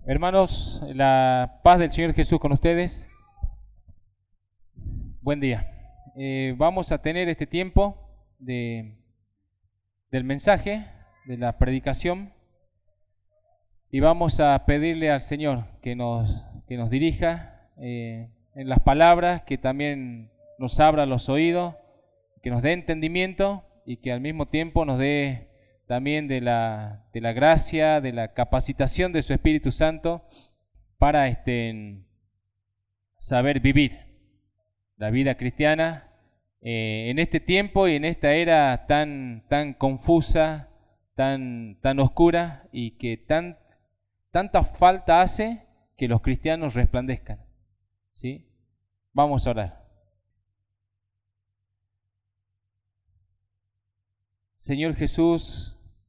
Hermanos, la paz del Señor Jesús con ustedes. Buen día. Vamos a tener este tiempo del mensaje, de la predicación, y vamos a pedirle al Señor que nos dirija en las palabras, que también nos abra los oídos, que nos dé entendimiento y que al mismo tiempo nos dé también de la gracia, de la capacitación de su Espíritu Santo para saber vivir la vida cristiana en este tiempo y en esta era tan confusa, tan oscura, y que tanta falta hace que los cristianos resplandezcan. ¿Sí? Vamos a orar. Señor Jesús,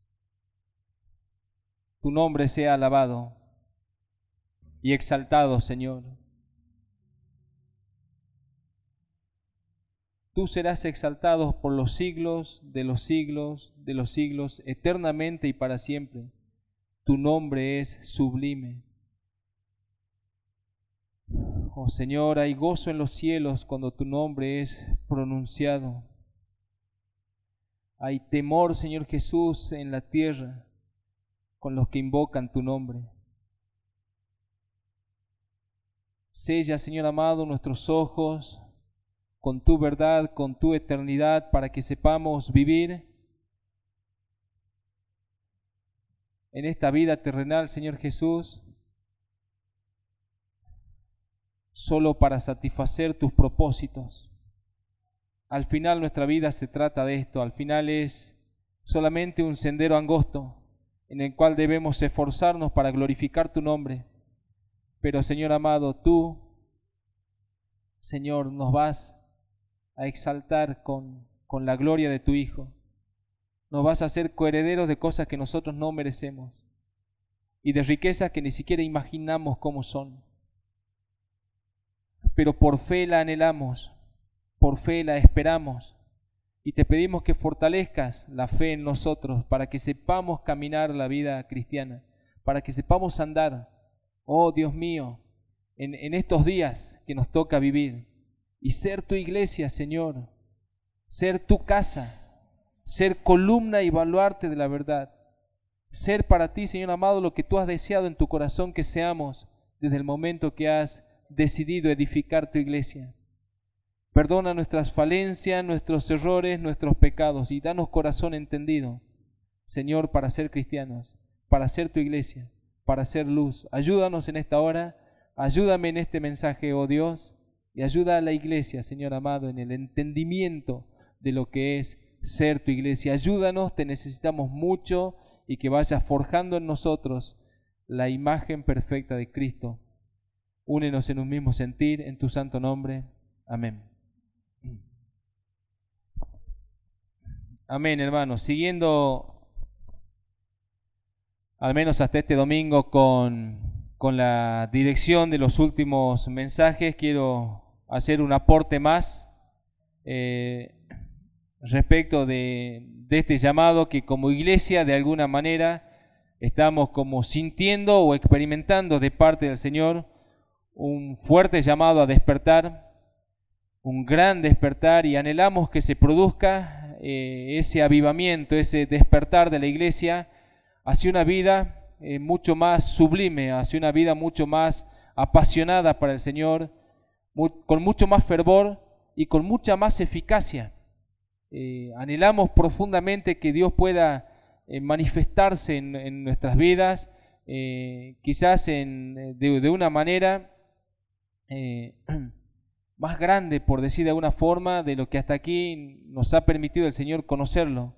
tu nombre sea alabado y exaltado, Señor. Tú serás exaltado por los siglos de los siglos de los siglos, eternamente y para siempre. Tu nombre es sublime. Oh Señor, hay gozo en los cielos cuando tu nombre es pronunciado. Hay temor, Señor Jesús, en la tierra con los que invocan tu nombre. Sella, Señor amado, nuestros ojos con tu verdad, con tu eternidad, para que sepamos vivir en esta vida terrenal, Señor Jesús, solo para satisfacer tus propósitos. Al final nuestra vida se trata de esto, al final es solamente un sendero angosto en el cual debemos esforzarnos para glorificar tu nombre. Pero Señor amado, tú, Señor, nos vas a exaltar con la gloria de tu Hijo. Nos vas a hacer coherederos de cosas que nosotros no merecemos y de riquezas que ni siquiera imaginamos cómo son. Pero por fe la anhelamos, por fe la esperamos, y te pedimos que fortalezcas la fe en nosotros para que sepamos caminar la vida cristiana, para que sepamos andar, oh Dios mío, en estos días que nos toca vivir, y ser tu iglesia, Señor, ser tu casa, ser columna y baluarte de la verdad, ser para ti, Señor amado, lo que tú has deseado en tu corazón que seamos desde el momento que has decidido edificar tu iglesia. Perdona nuestras falencias, nuestros errores, nuestros pecados, y danos corazón entendido, Señor, para ser cristianos, para ser tu iglesia, para ser luz. Ayúdanos en esta hora, ayúdame en este mensaje, oh Dios, y ayuda a la iglesia, Señor amado, en el entendimiento de lo que es ser tu iglesia. Ayúdanos, te necesitamos mucho, y que vayas forjando en nosotros la imagen perfecta de Cristo. Únenos en un mismo sentir, en tu santo nombre. Amén. Amén, hermanos. Siguiendo, al menos hasta este domingo, con la dirección de los últimos mensajes, quiero hacer un aporte más respecto de este llamado que como iglesia de alguna manera estamos como sintiendo o experimentando de parte del Señor, un fuerte llamado a despertar, un gran despertar, y anhelamos que se produzca ese avivamiento, ese despertar de la iglesia hacia una vida mucho más sublime, hacia una vida mucho más apasionada para el Señor, con mucho más fervor y con mucha más eficacia. Anhelamos profundamente que Dios pueda manifestarse en nuestras vidas, quizás de una manera más grande, por decir de alguna forma, de lo que hasta aquí nos ha permitido el Señor conocerlo.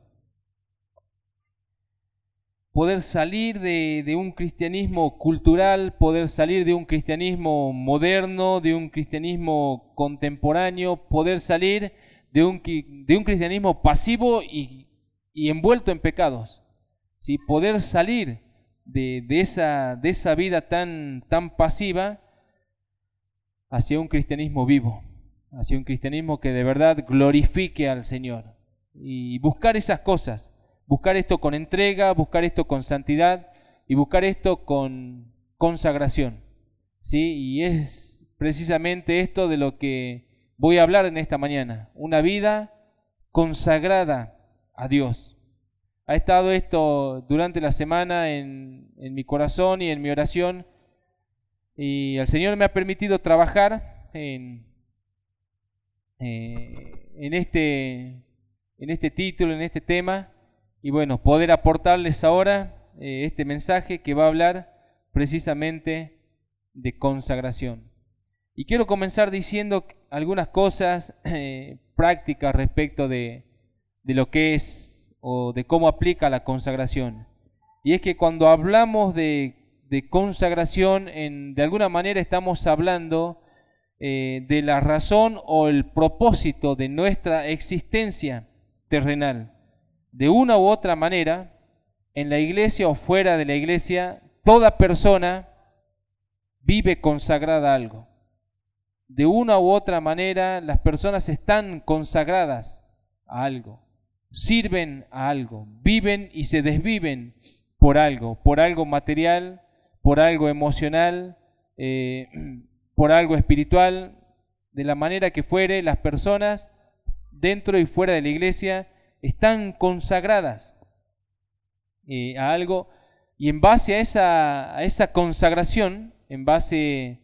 Poder salir de un cristianismo cultural, poder salir de un cristianismo moderno, de un cristianismo contemporáneo, poder salir de un cristianismo pasivo y envuelto en pecados. ¿Sí? Poder salir de esa vida tan pasiva hacia un cristianismo vivo, hacia un cristianismo que de verdad glorifique al Señor, y buscar esas cosas, buscar esto con entrega, buscar esto con santidad y buscar esto con consagración, ¿sí? Y es precisamente esto de lo que voy a hablar en esta mañana, una vida consagrada a Dios. Ha estado esto durante la semana en mi corazón y en mi oración, y el Señor me ha permitido trabajar en este título, en este tema, y bueno, poder aportarles ahora este mensaje que va a hablar precisamente de consagración. Y quiero comenzar diciendo algunas cosas prácticas respecto de lo que es o de cómo aplica la consagración. Y es que cuando hablamos de consagración, de alguna manera estamos hablando de la razón o el propósito de nuestra existencia terrenal. De una u otra manera, en la iglesia o fuera de la iglesia, toda persona vive consagrada a algo. De una u otra manera, las personas están consagradas a algo, sirven a algo, viven y se desviven por algo material, por algo emocional, por algo espiritual. De la manera que fuere, las personas dentro y fuera de la iglesia están consagradas a algo, y en base a esa consagración, en base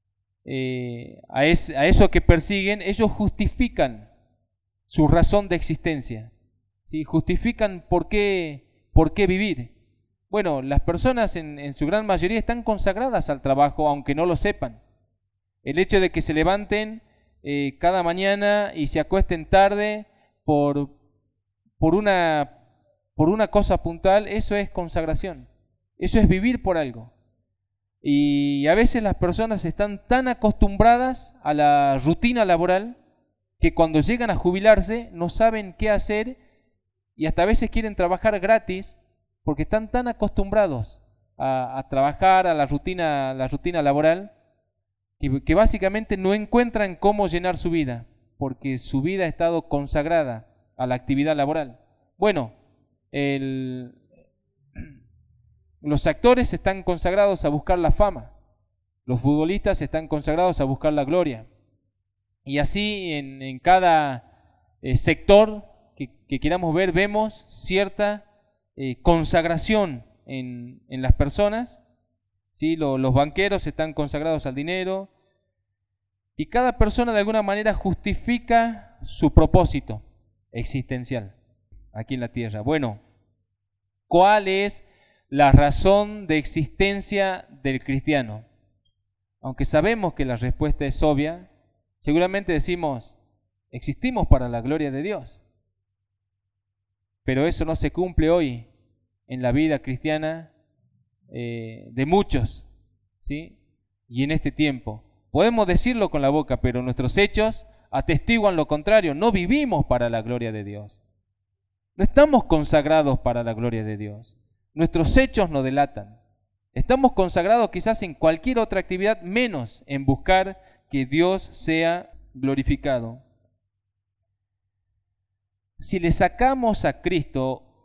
a eso que persiguen, ellos justifican su razón de existencia, ¿sí? Justifican por qué vivir. Bueno, las personas en su gran mayoría están consagradas al trabajo, aunque no lo sepan. El hecho de que se levanten cada mañana y se acuesten tarde por una cosa puntual, eso es consagración, eso es vivir por algo. Y a veces las personas están tan acostumbradas a la rutina laboral que cuando llegan a jubilarse no saben qué hacer, y hasta a veces quieren trabajar gratis porque están tan acostumbrados a trabajar, a la rutina laboral, que básicamente no encuentran cómo llenar su vida, porque su vida ha estado consagrada a la actividad laboral. Bueno, los actores están consagrados a buscar la fama, los futbolistas están consagrados a buscar la gloria, y así en cada sector que queramos ver, vemos cierta consagración en las personas, ¿sí? Los banqueros están consagrados al dinero, y cada persona de alguna manera justifica su propósito existencial aquí en la tierra. Bueno, ¿cuál es la razón de existencia del cristiano? Aunque sabemos que la respuesta es obvia, seguramente decimos, existimos para la gloria de Dios. Pero eso no se cumple hoy en la vida cristiana de muchos, ¿sí? Y en este tiempo. Podemos decirlo con la boca, pero nuestros hechos atestiguan lo contrario. No vivimos para la gloria de Dios. No estamos consagrados para la gloria de Dios. Nuestros hechos nos delatan. Estamos consagrados quizás en cualquier otra actividad, menos en buscar que Dios sea glorificado. Si le sacamos a Cristo,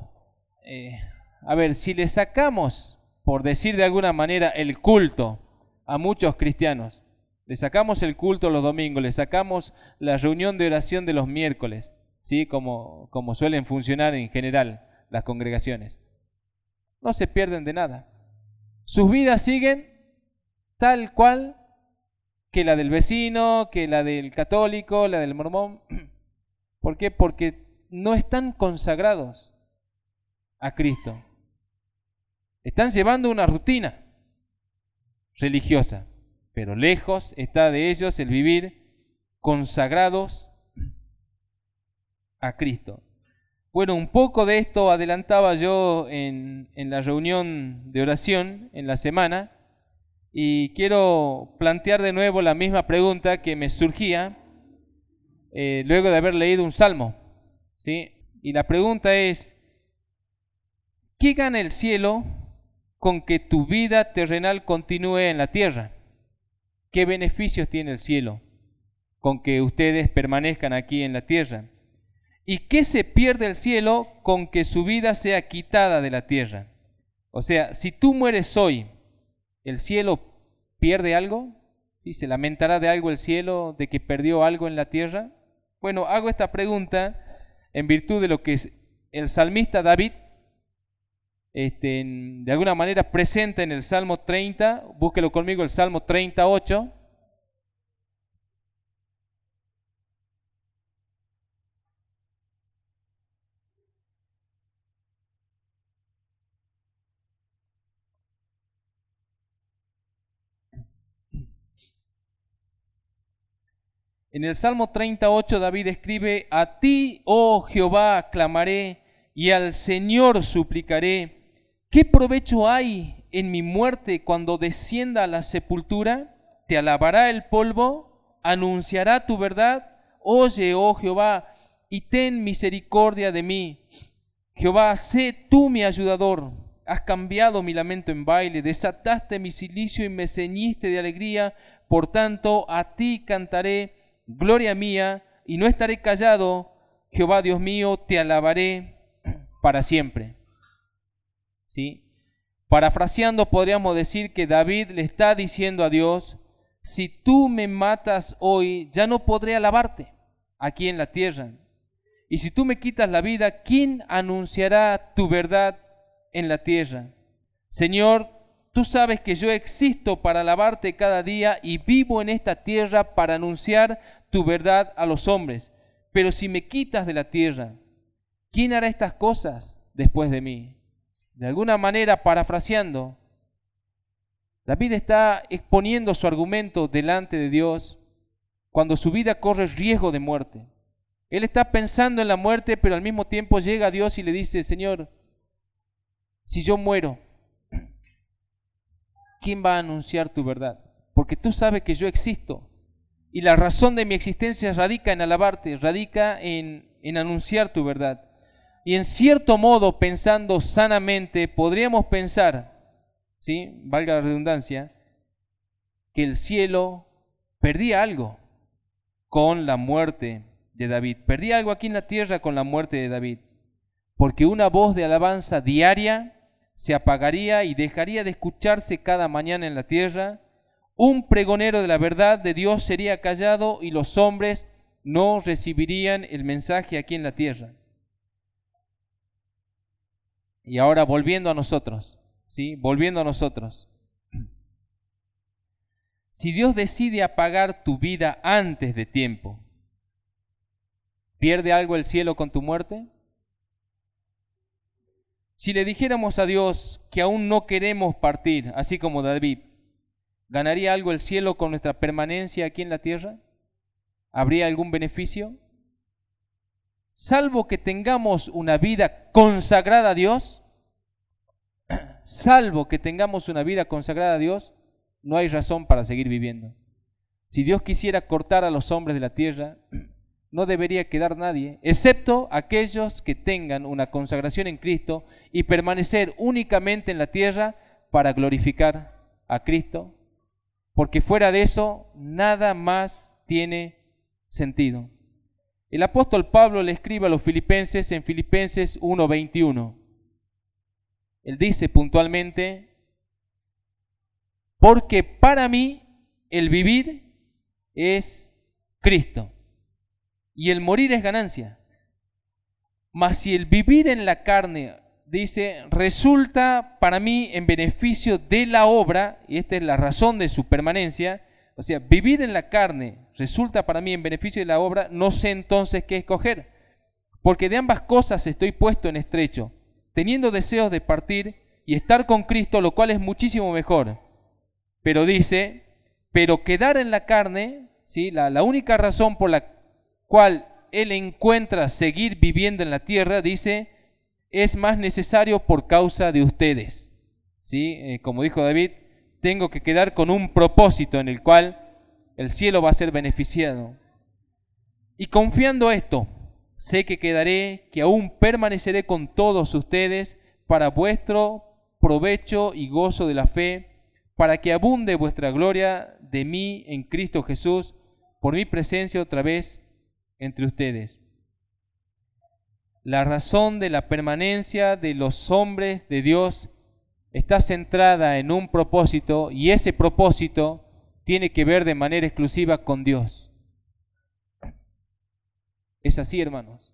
si le sacamos, por decir de alguna manera, el culto a muchos cristianos, le sacamos el culto los domingos, le sacamos la reunión de oración de los miércoles, ¿sí? Como suelen funcionar en general las congregaciones, no se pierden de nada. Sus vidas siguen tal cual que la del vecino, que la del católico, la del mormón. ¿Por qué? Porque no están consagrados a Cristo. Están llevando una rutina religiosa, pero lejos está de ellos el vivir consagrados a Cristo. Bueno, un poco de esto adelantaba yo en la reunión de oración en la semana, y quiero plantear de nuevo la misma pregunta que me surgía luego de haber leído un salmo, ¿sí? Y la pregunta es, ¿qué gana el cielo con que tu vida terrenal continúe en la tierra? ¿Qué beneficios tiene el cielo con que ustedes permanezcan aquí en la tierra? ¿Y qué se pierde el cielo con que su vida sea quitada de la tierra? O sea, si tú mueres hoy ¿El cielo pierde algo? ¿Sí? ¿Se lamentará de algo el cielo, de que perdió algo en la tierra? Bueno, hago esta pregunta en virtud de lo que el salmista David, de alguna manera presenta en el Salmo 30, búsquelo conmigo, el Salmo 38. En el Salmo 38 David escribe: a ti, oh Jehová, clamaré y al Señor suplicaré. ¿Qué provecho hay en mi muerte cuando descienda a la sepultura? ¿Te alabará el polvo? ¿Anunciará tu verdad? Oye, oh Jehová, y ten misericordia de mí. Jehová, sé tú mi ayudador. Has cambiado mi lamento en baile, desataste mi cilicio y me ceñiste de alegría. Por tanto, a ti cantaré, gloria mía, y no estaré callado. Jehová Dios mío, te alabaré para siempre. ¿Sí? Parafraseando, podríamos decir que David le está diciendo a Dios: si tú me matas hoy, ya no podré alabarte aquí en la tierra. Y si tú me quitas la vida, ¿quién anunciará tu verdad en la tierra? Señor, tú sabes que yo existo para alabarte cada día y vivo en esta tierra para anunciar tu verdad a los hombres. Pero si me quitas de la tierra, ¿quién hará estas cosas después de mí? De alguna manera, parafraseando, David está exponiendo su argumento delante de Dios cuando su vida corre riesgo de muerte. Él está pensando en la muerte, pero al mismo tiempo llega a Dios y le dice: Señor, si yo muero, ¿quién va a anunciar tu verdad? Porque tú sabes que yo existo y la razón de mi existencia radica en alabarte, radica en anunciar tu verdad. Y en cierto modo, pensando sanamente, podríamos pensar, ¿sí?, valga la redundancia, que el cielo perdía algo con la muerte de David. Perdía algo aquí en la tierra con la muerte de David, porque una voz de alabanza diaria se apagaría y dejaría de escucharse cada mañana en la tierra. Un pregonero de la verdad de Dios sería callado y los hombres no recibirían el mensaje aquí en la tierra. Y ahora volviendo a nosotros, ¿sí? Volviendo a nosotros. Si Dios decide apagar tu vida antes de tiempo, ¿pierde algo el cielo con tu muerte? Si le dijéramos a Dios que aún no queremos partir, así como David, ¿ganaría algo el cielo con nuestra permanencia aquí en la tierra? ¿Habría algún beneficio? Salvo que tengamos una vida consagrada a Dios, salvo que tengamos una vida consagrada a Dios, no hay razón para seguir viviendo. Si Dios quisiera cortar a los hombres de la tierra, no debería quedar nadie, excepto aquellos que tengan una consagración en Cristo y permanecer únicamente en la tierra para glorificar a Cristo, porque fuera de eso nada más tiene sentido. El apóstol Pablo le escribe a los filipenses en Filipenses 1:21. Él dice puntualmente: porque para mí el vivir es Cristo y el morir es ganancia. Mas si el vivir en la carne, dice, resulta para mí en beneficio de la obra, y esta es la razón de su permanencia, o sea, vivir en la carne resulta para mí en beneficio de la obra, no sé entonces qué escoger, porque de ambas cosas estoy puesto en estrecho, teniendo deseos de partir y estar con Cristo, lo cual es muchísimo mejor. Pero dice, pero quedar en la carne, ¿sí?, la única razón por la cual él encuentra seguir viviendo en la tierra, dice, es más necesario por causa de ustedes. ¿Sí? Como dijo David, tengo que quedar con un propósito en el cual el cielo va a ser beneficiado. Y confiando esto, sé que quedaré, que aún permaneceré con todos ustedes para vuestro provecho y gozo de la fe, para que abunde vuestra gloria de mí en Cristo Jesús, por mi presencia otra vez entre ustedes. La razón de la permanencia de los hombres de Dios está centrada en un propósito y ese propósito tiene que ver de manera exclusiva con Dios. Es así, hermanos.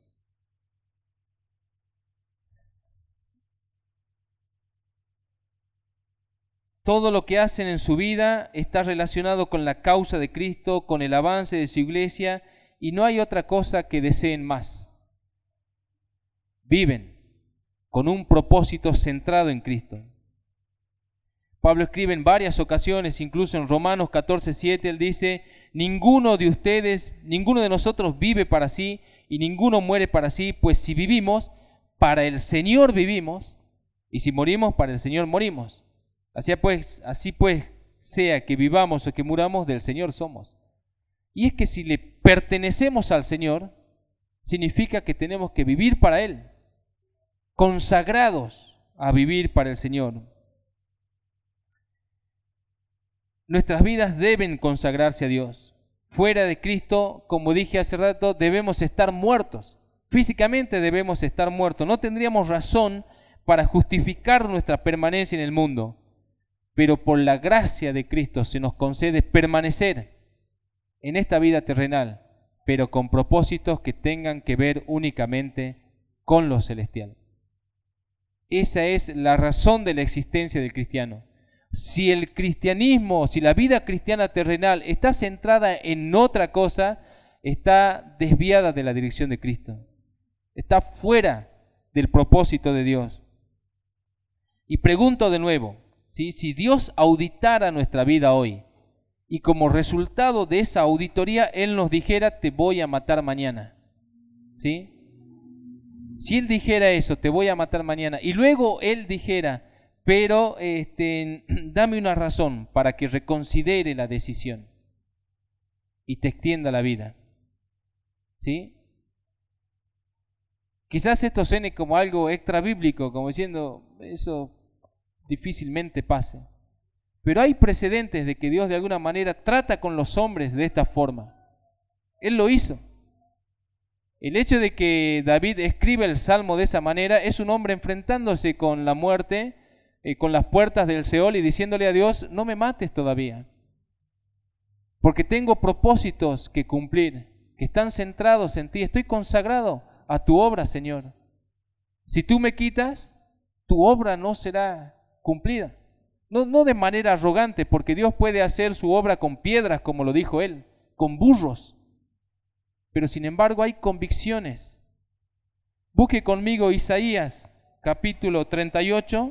Todo lo que hacen en su vida está relacionado con la causa de Cristo, con el avance de su iglesia, y no hay otra cosa que deseen más. Viven con un propósito centrado en Cristo. Pablo escribe en varias ocasiones, incluso en Romanos 14:7, él dice: ninguno de ustedes, ninguno de nosotros vive para sí y ninguno muere para sí, pues si vivimos, para el Señor vivimos, y si morimos, para el Señor morimos. Así pues, sea que vivamos o que muramos, del Señor somos. Y es que si le pertenecemos al Señor, significa que tenemos que vivir para Él, consagrados a vivir para el Señor. Nuestras vidas deben consagrarse a Dios. Fuera de Cristo, como dije hace rato, debemos estar muertos. Físicamente debemos estar muertos. No tendríamos razón para justificar nuestra permanencia en el mundo. Pero por la gracia de Cristo se nos concede permanecer en esta vida terrenal, pero con propósitos que tengan que ver únicamente con lo celestial. Esa es la razón de la existencia del cristiano. Si el cristianismo, si la vida cristiana terrenal está centrada en otra cosa, está desviada de la dirección de Cristo. Está fuera del propósito de Dios. Y pregunto de nuevo, ¿sí? Si Dios auditara nuestra vida hoy y como resultado de esa auditoría Él nos dijera: te voy a matar mañana, ¿sí? Si Él dijera eso, te voy a matar mañana, y luego Él dijera: pero dame una razón para que reconsidere la decisión y te extienda la vida, ¿sí? Quizás esto suene como algo extra bíblico, como diciendo, eso difícilmente pase. Pero hay precedentes de que Dios de alguna manera trata con los hombres de esta forma. Él lo hizo. El hecho de que David escribe el Salmo de esa manera es un hombre enfrentándose con la muerte, con las puertas del Seol, y diciéndole a Dios: no me mates todavía, porque tengo propósitos que cumplir, que están centrados en ti. Estoy consagrado a tu obra, Señor. Si tú me quitas, tu obra no será cumplida. No de manera arrogante, porque Dios puede hacer su obra con piedras, como lo dijo él, con burros. Pero sin embargo hay convicciones. Busque conmigo Isaías capítulo 38.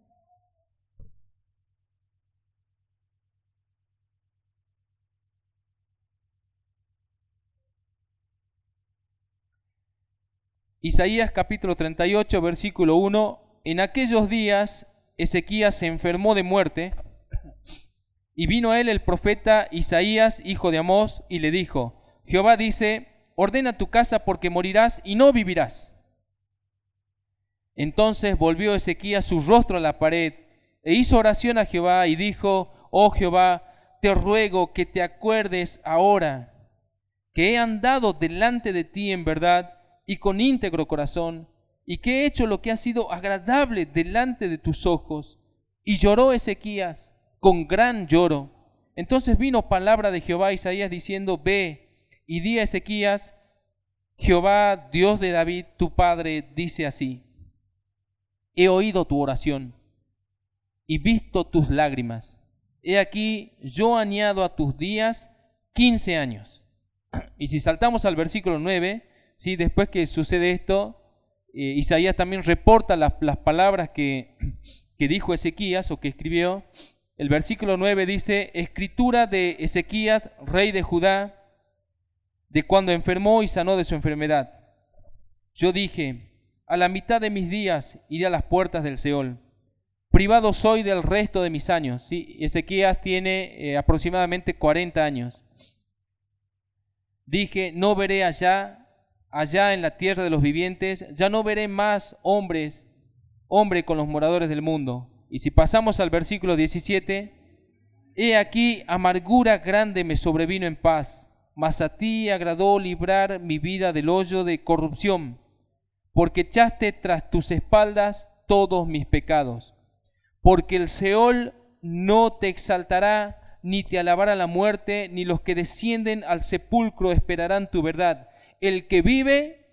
Isaías capítulo 38, versículo 1. En aquellos días Ezequías se enfermó de muerte, y vino a él el profeta Isaías, hijo de Amós, y le dijo: Jehová dice: ordena tu casa, porque morirás y no vivirás. Entonces volvió Ezequías su rostro a la pared, e hizo oración a Jehová, y dijo: oh Jehová, te ruego que te acuerdes ahora que he andado delante de ti en verdad y con íntegro corazón, y que he hecho lo que ha sido agradable delante de tus ojos. Y lloró Ezequías con gran lloro. Entonces vino palabra de Jehová a Isaías diciendo: ve y di a Ezequías: Jehová, Dios de David, tu padre, dice así: he oído tu oración y visto tus lágrimas. He aquí, yo añado a tus días 15 años. Y si saltamos al versículo 9, ¿sí? Después que sucede esto, Isaías también reporta las palabras que dijo Ezequías, o que escribió. El versículo 9 dice: escritura de Ezequías, rey de Judá, de cuando enfermó y sanó de su enfermedad. Yo dije: a la mitad de mis días iré a las puertas del Seol. Privado soy del resto de mis años. ¿Sí? Ezequías tiene aproximadamente 40 años. Dije: no veré allá en la tierra de los vivientes, ya no veré más hombre con los moradores del mundo. Y si pasamos al versículo 17, he aquí, amargura grande me sobrevino en paz, mas a ti agradó librar mi vida del hoyo de corrupción, porque echaste tras tus espaldas todos mis pecados. porque el Seol no te exaltará, ni te alabará la muerte, ni los que descienden al sepulcro esperarán tu verdad. El que vive,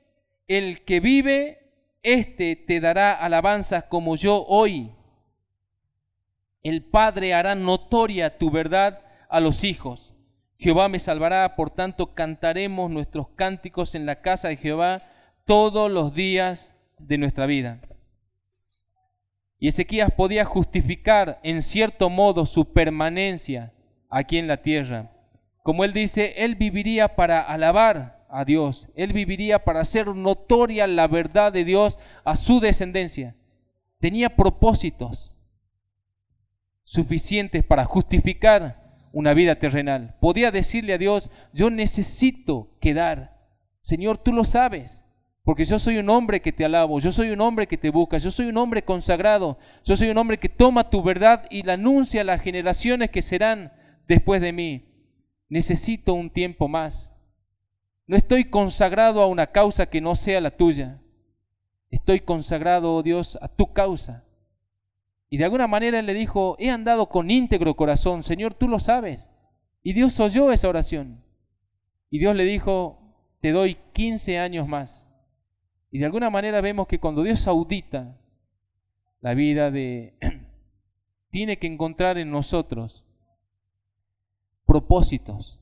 éste te dará alabanzas como yo hoy. El Padre hará notoria tu verdad a los hijos. Jehová me salvará, por tanto cantaremos nuestros cánticos en la casa de Jehová todos los días de nuestra vida. Y Ezequías podía justificar en cierto modo su permanencia aquí en la tierra. Como él dice, él viviría para alabar a Dios, él viviría para hacer notoria la verdad de Dios a su descendencia. Tenía propósitos suficientes para justificar una vida terrenal. Podía decirle a Dios, yo necesito quedar. Señor, tú lo sabes, porque yo soy un hombre que te alabo, yo soy un hombre que te busca, yo soy un hombre consagrado, yo soy un hombre que toma tu verdad y la anuncia a las generaciones que serán después de mí. Necesito un tiempo más. No estoy consagrado a una causa que no sea la tuya. Estoy consagrado, oh Dios, a tu causa. Y de alguna manera él le dijo, he andado con íntegro corazón, Señor, tú lo sabes. Y Dios oyó esa oración. Y Dios le dijo, te doy 15 años más. Y de alguna manera vemos que cuando Dios audita la vida tiene que encontrar en nosotros propósitos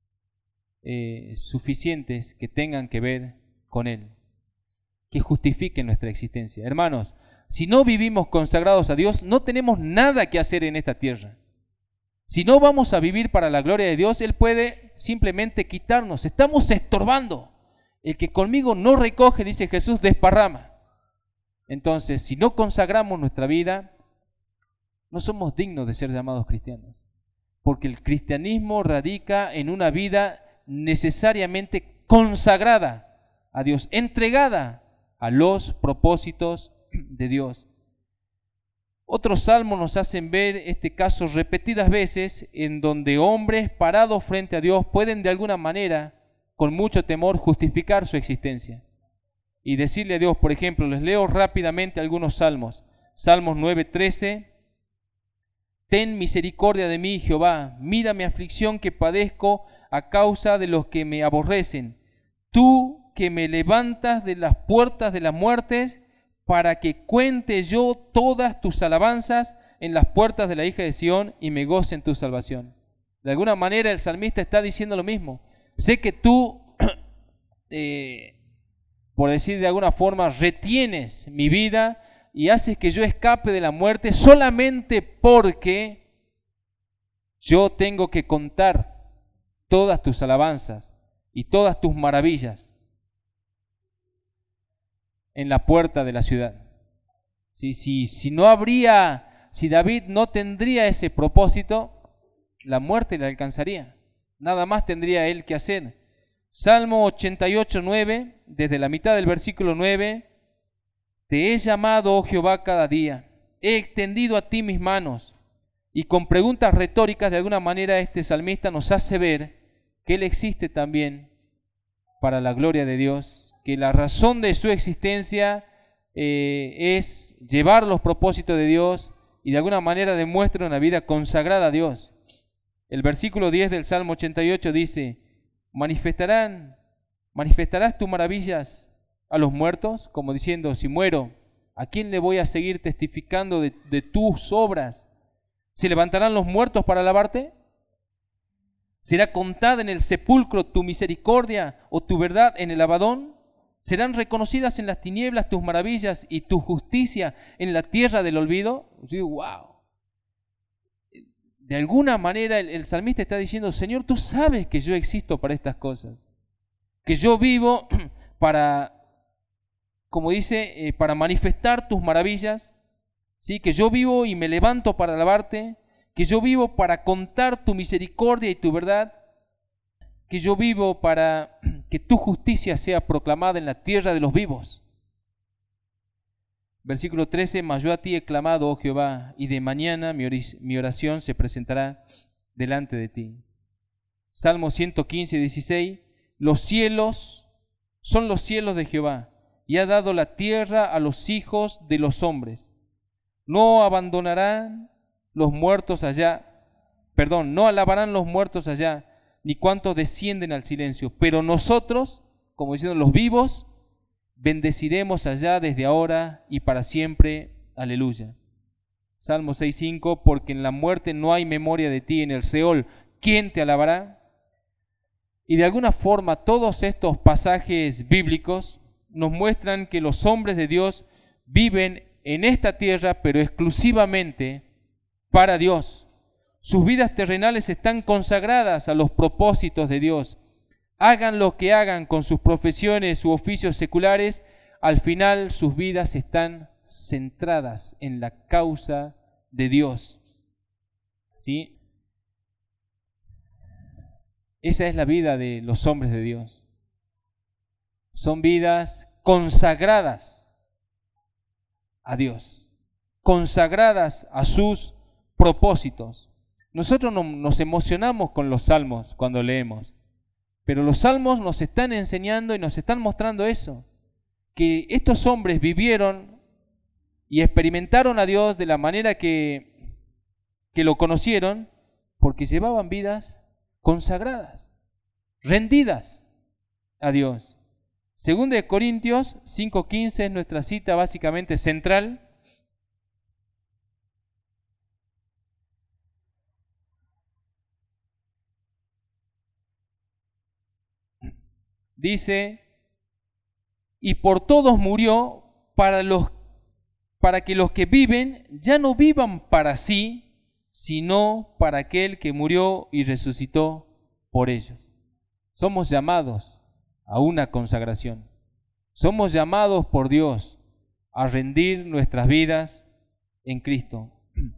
suficientes que tengan que ver con Él, que justifiquen nuestra existencia. Hermanos, si no vivimos consagrados a Dios, no tenemos nada que hacer en esta tierra. Si no vamos a vivir para la gloria de Dios, Él puede simplemente quitarnos. Estamos estorbando. El que conmigo no recoge, dice Jesús, desparrama. Entonces, si no consagramos nuestra vida, no somos dignos de ser llamados cristianos. Porque el cristianismo radica en una vida necesariamente consagrada a Dios, entregada a los propósitos de Dios. Otros salmos nos hacen ver este caso repetidas veces en donde hombres parados frente a Dios pueden de alguna manera, con mucho temor, justificar su existencia y decirle a Dios, por ejemplo, les leo rápidamente algunos salmos. Salmos 9:13, ten misericordia de mí, Jehová, mira mi aflicción que padezco a causa de los que me aborrecen. Tú que me levantas de las puertas de las muertes, para que cuente yo todas tus alabanzas en las puertas de la hija de Sión y me goce en tu salvación. De alguna manera el salmista está diciendo lo mismo. Sé que tú, por decir de alguna forma, retienes mi vida y haces que yo escape de la muerte solamente porque yo tengo que contar todas tus alabanzas y todas tus maravillas en la puerta de la ciudad. Si David no tendría ese propósito, la muerte le alcanzaría. Nada más tendría él que hacer. Salmo 88:9, desde la mitad del versículo 9, te he llamado, oh Jehová, cada día, he extendido a ti mis manos. Y con preguntas retóricas, de alguna manera, este salmista nos hace ver que él existe también para la gloria de Dios, que la razón de su existencia es llevar los propósitos de Dios y de alguna manera demuestra una vida consagrada a Dios. El versículo 10 del Salmo 88 dice, ¿manifestarás tus maravillas a los muertos? Como diciendo, si muero, ¿a quién le voy a seguir testificando de tus obras? ¿Se levantarán los muertos para alabarte? ¿Será contada en el sepulcro tu misericordia o tu verdad en el Abadón? ¿Serán reconocidas en las tinieblas tus maravillas y tu justicia en la tierra del olvido? Yo digo, wow. De alguna manera el salmista está diciendo, Señor, tú sabes que yo existo para estas cosas, que yo vivo para, como dice, para manifestar tus maravillas, ¿sí? Que yo vivo y me levanto para alabarte, que yo vivo para contar tu misericordia y tu verdad, que yo vivo para que tu justicia sea proclamada en la tierra de los vivos. Versículo 13, mas yo a ti he clamado, oh Jehová, y de mañana mi oración se presentará delante de ti. Salmo 115, 16, los cielos son los cielos de Jehová, y ha dado la tierra a los hijos de los hombres. No abandonarán los muertos allá, no alabarán los muertos allá, ni cuantos descienden al silencio, pero nosotros, como diciendo los vivos, bendeciremos allá desde ahora y para siempre. Aleluya. Salmo 6:5, porque en la muerte no hay memoria de ti, en el Seol, ¿quién te alabará? Y de alguna forma todos estos pasajes bíblicos nos muestran que los hombres de Dios viven en esta tierra, pero exclusivamente para Dios. Sus vidas terrenales están consagradas a los propósitos de Dios. Hagan lo que hagan con sus profesiones u oficios seculares, al final sus vidas están centradas en la causa de Dios. ¿Sí? Esa es la vida de los hombres de Dios. Son vidas consagradas a Dios, consagradas a sus propósitos. Nosotros nos emocionamos con los salmos cuando leemos, pero los salmos nos están enseñando y nos están mostrando eso, que estos hombres vivieron y experimentaron a Dios de la manera que lo conocieron, porque llevaban vidas consagradas, rendidas a Dios. Segunda de Corintios 5:15 es nuestra cita básicamente central. Dice, y por todos murió para que los que viven ya no vivan para sí, sino para aquel que murió y resucitó por ellos. Somos llamados a una consagración. Somos llamados por Dios a rendir nuestras vidas en Cristo.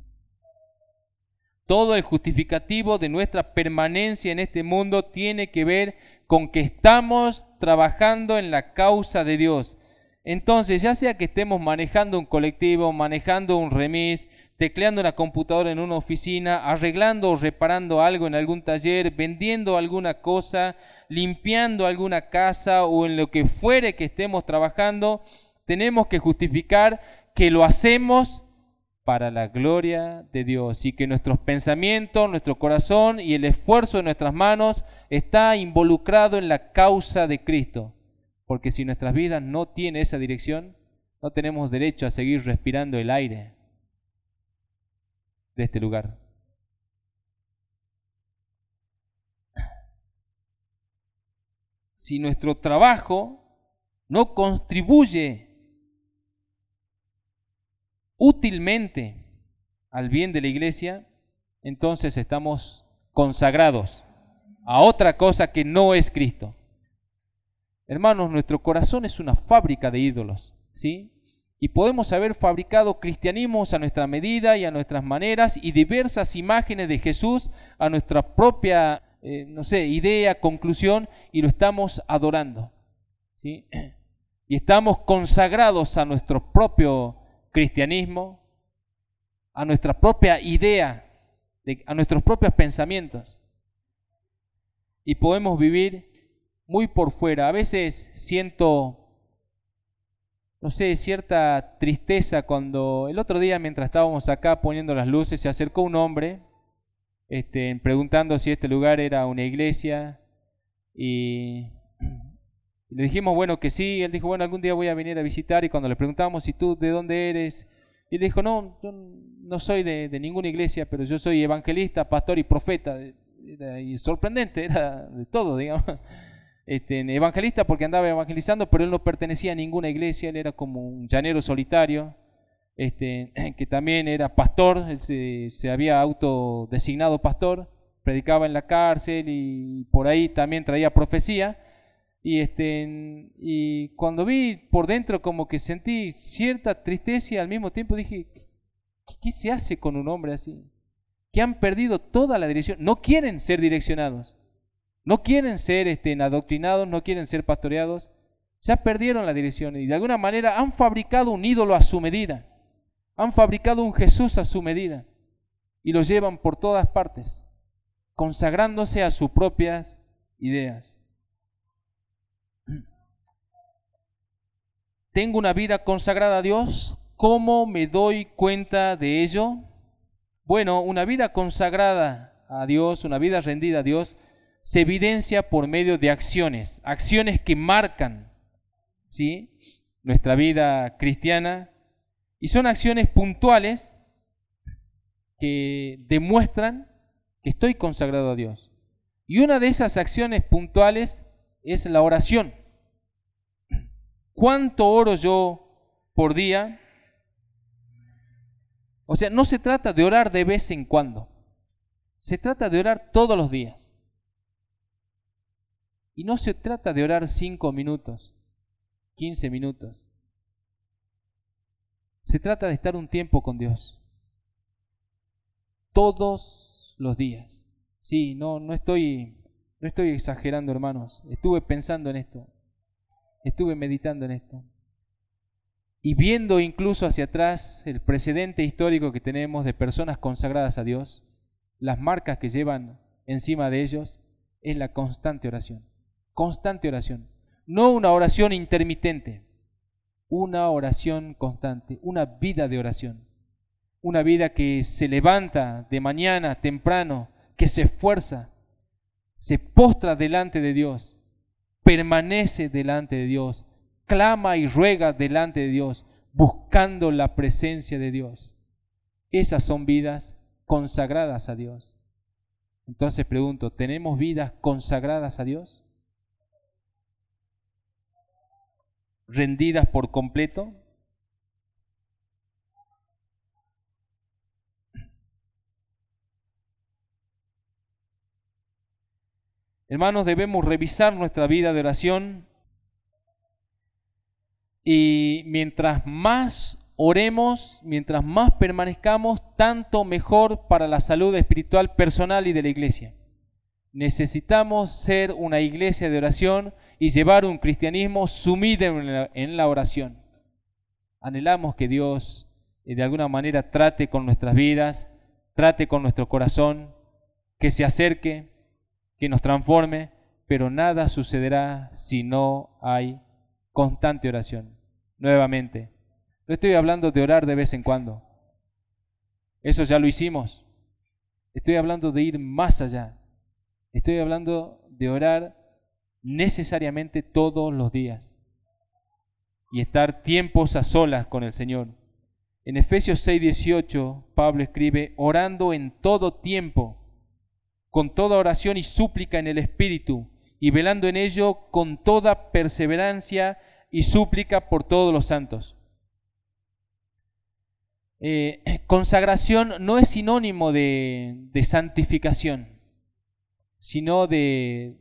Todo el justificativo de nuestra permanencia en este mundo tiene que ver con que estamos trabajando en la causa de Dios. Entonces, ya sea que estemos manejando un colectivo, manejando un remis, tecleando una computadora en una oficina, arreglando o reparando algo en algún taller, vendiendo alguna cosa, limpiando alguna casa o en lo que fuere que estemos trabajando, tenemos que justificar que lo hacemos para la gloria de Dios y que nuestros pensamientos, nuestro corazón y el esfuerzo de nuestras manos está involucrado en la causa de Cristo. Porque si nuestras vidas no tienen esa dirección, no tenemos derecho a seguir respirando el aire de este lugar. Si nuestro trabajo no contribuye útilmente al bien de la iglesia, entonces estamos consagrados a otra cosa que no es Cristo. Hermanos, nuestro corazón es una fábrica de ídolos, ¿sí? Y podemos haber fabricado cristianismos a nuestra medida y a nuestras maneras y diversas imágenes de Jesús a nuestra propia, idea, conclusión, y lo estamos adorando, ¿sí? Y estamos consagrados a nuestro propio cristianismo, a nuestra propia idea, a nuestros propios pensamientos. Y podemos vivir muy por fuera. A veces siento, cierta tristeza cuando el otro día mientras estábamos acá poniendo las luces se acercó un hombre preguntando si este lugar era una iglesia y le dijimos bueno que sí. Él dijo bueno, algún día voy a venir a visitar, y cuando le preguntamos ¿y tú de dónde eres? Y él dijo no, yo no soy de ninguna iglesia, pero yo soy evangelista, pastor y profeta. Y sorprendente, era de todo, digamos. Evangelista porque andaba evangelizando, pero él no pertenecía a ninguna iglesia. Él era como un llanero solitario, que también era pastor. Él se había autodesignado pastor, predicaba en la cárcel y por ahí también traía profecía. Y cuando vi por dentro como que sentí cierta tristeza y al mismo tiempo dije, ¿qué se hace con un hombre así? Que han perdido toda la dirección, no quieren ser direccionados. No quieren ser adoctrinados, no quieren ser pastoreados, ya perdieron la dirección y de alguna manera han fabricado un ídolo a su medida, han fabricado un Jesús a su medida y lo llevan por todas partes, consagrándose a sus propias ideas. ¿Tengo una vida consagrada a Dios? ¿Cómo me doy cuenta de ello? Bueno, una vida consagrada a Dios, una vida rendida a Dios, se evidencia por medio de acciones, acciones que marcan, ¿sí?, nuestra vida cristiana, y son acciones puntuales que demuestran que estoy consagrado a Dios. Y una de esas acciones puntuales es la oración. ¿Cuánto oro yo por día? O sea, no se trata de orar de vez en cuando. Se trata de orar todos los días. Y no se trata de orar 5 minutos, 15 minutos. Se trata de estar un tiempo con Dios. Todos los días. Sí, no estoy exagerando, hermanos. Estuve pensando en esto. Estuve meditando en esto. Y viendo incluso hacia atrás el precedente histórico que tenemos de personas consagradas a Dios, las marcas que llevan encima de ellos es la constante oración. Constante oración. No una oración intermitente, una oración constante, una vida de oración. Una vida que se levanta de mañana temprano, que se esfuerza, se postra delante de Dios, permanece delante de Dios, clama y ruega delante de Dios, buscando la presencia de Dios. Esas son vidas consagradas a Dios. Entonces pregunto, ¿tenemos vidas consagradas a Dios? ¿Rendidas por completo? Hermanos, debemos revisar nuestra vida de oración y mientras más oremos, mientras más permanezcamos, tanto mejor para la salud espiritual personal y de la iglesia. Necesitamos ser una iglesia de oración y llevar un cristianismo sumido en la oración. Anhelamos que Dios de alguna manera trate con nuestras vidas, trate con nuestro corazón, que se acerque, que nos transforme, pero nada sucederá si no hay constante oración. Nuevamente, no estoy hablando de orar de vez en cuando. Eso ya lo hicimos. Estoy hablando de ir más allá. Estoy hablando de orar necesariamente todos los días y estar tiempos a solas con el Señor. En Efesios 6:18, Pablo escribe, orando en todo tiempo, con toda oración y súplica en el Espíritu, y velando en ello con toda perseverancia y súplica por todos los santos. Consagración no es sinónimo de santificación, sino de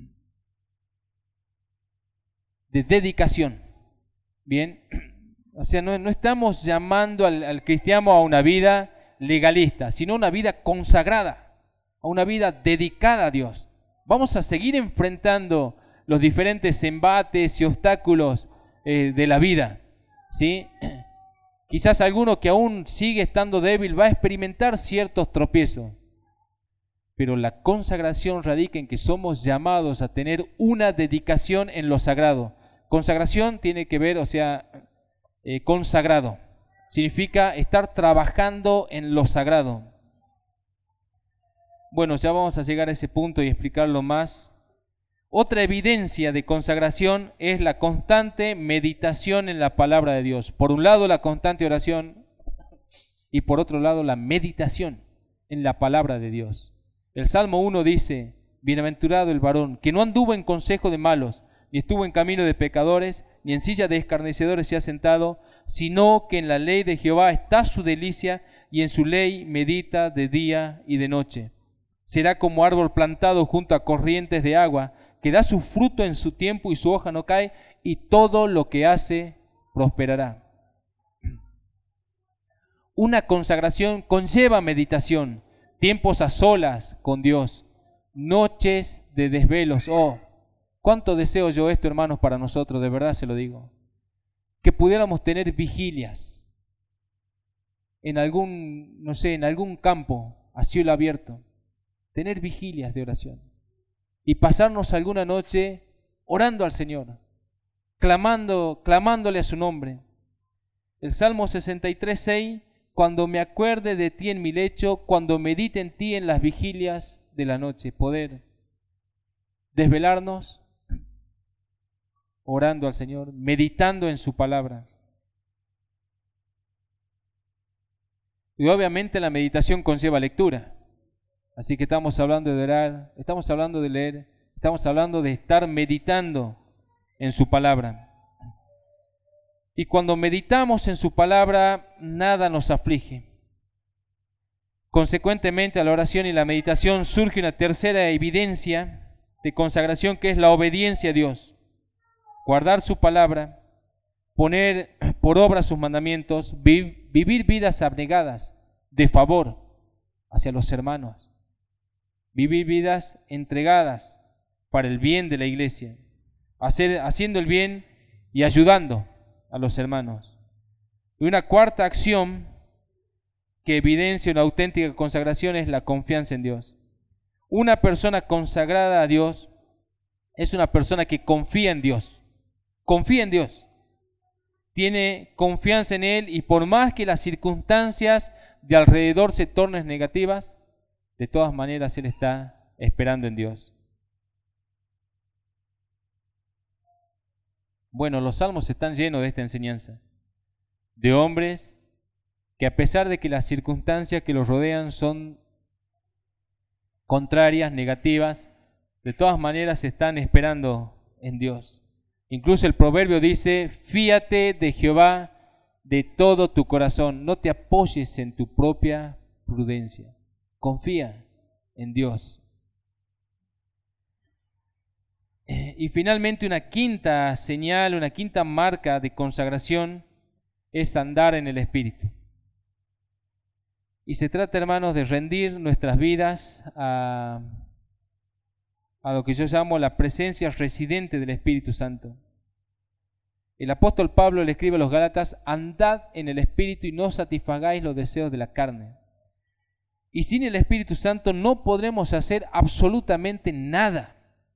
dedicación. Bien, o sea, no estamos llamando al cristiano a una vida legalista, sino una vida consagrada, a una vida dedicada a Dios. Vamos a seguir enfrentando los diferentes embates y obstáculos de la vida, ¿sí? Quizás alguno que aún sigue estando débil va a experimentar ciertos tropiezos, pero la consagración radica en que somos llamados a tener una dedicación en lo sagrado. Consagración tiene que ver, consagrado, significa estar trabajando en lo sagrado. Bueno, ya vamos a llegar a ese punto y explicarlo más. Otra evidencia de consagración es la constante meditación en la palabra de Dios. Por un lado, la constante oración y por otro lado, la meditación en la palabra de Dios. El Salmo 1 dice, bienaventurado el varón, que no anduvo en consejo de malos, ni estuvo en camino de pecadores, ni en silla de escarnecedores se ha sentado, sino que en la ley de Jehová está su delicia, y en su ley medita de día y de noche. Será como árbol plantado junto a corrientes de agua, que da su fruto en su tiempo y su hoja no cae, y todo lo que hace prosperará. Una consagración conlleva meditación, tiempos a solas con Dios, noches de desvelos. Oh, cuánto deseo yo esto, hermanos, para nosotros, de verdad se lo digo. Que pudiéramos tener vigilias en algún campo a cielo abierto, tener vigilias de oración y pasarnos alguna noche orando al Señor, clamándole a su nombre, El Salmo 63:6, cuando me acuerde de ti en mi lecho, cuando medite en ti en las vigilias de la noche. Poder desvelarnos orando al Señor, meditando en su palabra. Y obviamente la meditación conlleva lectura. Así que estamos hablando de orar, estamos hablando de leer, estamos hablando de estar meditando en su palabra. Y cuando meditamos en su palabra, nada nos aflige. Consecuentemente, a la oración y la meditación surge una tercera evidencia de consagración, que es la obediencia a Dios. Guardar su palabra, poner por obra sus mandamientos, vivir vidas abnegadas de favor hacia los hermanos, vivir vidas entregadas para el bien de la iglesia, haciendo el bien y ayudando a los hermanos. Y una cuarta acción que evidencia una auténtica consagración es la confianza en Dios. Una persona consagrada a Dios es una persona que confía en Dios. Confía en Dios, tiene confianza en Él, y por más que las circunstancias de alrededor se tornen negativas, de todas maneras Él está esperando en Dios. Bueno, los salmos están llenos de esta enseñanza, de hombres que, a pesar de que las circunstancias que los rodean son contrarias, negativas, de todas maneras están esperando en Dios. Incluso el proverbio dice: fíate de Jehová de todo tu corazón, no te apoyes en tu propia prudencia. Confía en Dios. Y finalmente, una quinta señal, una quinta marca de consagración es andar en el Espíritu. Y se trata, hermanos, de rendir nuestras vidas a lo que yo llamo la presencia residente del Espíritu Santo. El apóstol Pablo le escribe a los Gálatas: andad en el Espíritu y no satisfagáis los deseos de la carne. Y sin el Espíritu Santo no podremos hacer absolutamente nada.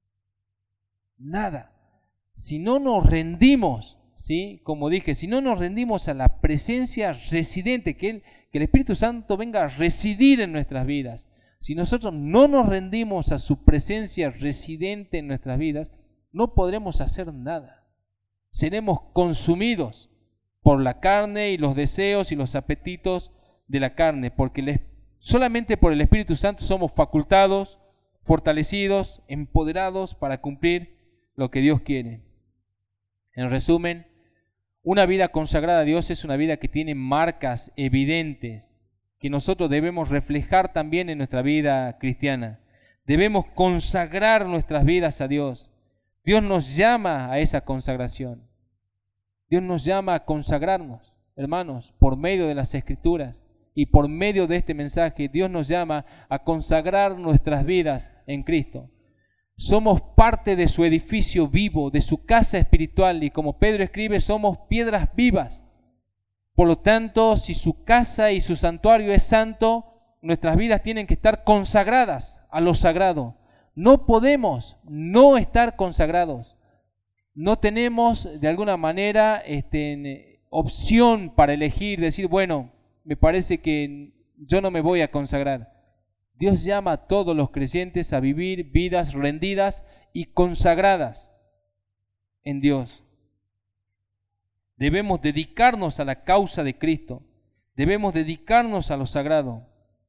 Nada. Si no nos rendimos, ¿sí? Como dije, si no nos rendimos a la presencia residente, que el Espíritu Santo venga a residir en nuestras vidas. Si nosotros no nos rendimos a su presencia residente en nuestras vidas, no podremos hacer nada. Seremos consumidos por la carne y los deseos y los apetitos de la carne, porque solamente por el Espíritu Santo somos facultados, fortalecidos, empoderados para cumplir lo que Dios quiere. En resumen, una vida consagrada a Dios es una vida que tiene marcas evidentes que nosotros debemos reflejar también en nuestra vida cristiana. Debemos consagrar nuestras vidas a Dios. Dios nos llama a esa consagración. Dios nos llama a consagrarnos, hermanos, por medio de las Escrituras y por medio de este mensaje. Dios nos llama a consagrar nuestras vidas en Cristo. Somos parte de su edificio vivo, de su casa espiritual, y como Pedro escribe, somos piedras vivas. Por lo tanto, si su casa y su santuario es santo, nuestras vidas tienen que estar consagradas a lo sagrado. No podemos no estar consagrados. No tenemos de alguna manera opción para elegir, decir, bueno, me parece que yo no me voy a consagrar. Dios llama a todos los creyentes a vivir vidas rendidas y consagradas en Dios. Debemos dedicarnos a la causa de Cristo. Debemos dedicarnos a lo sagrado.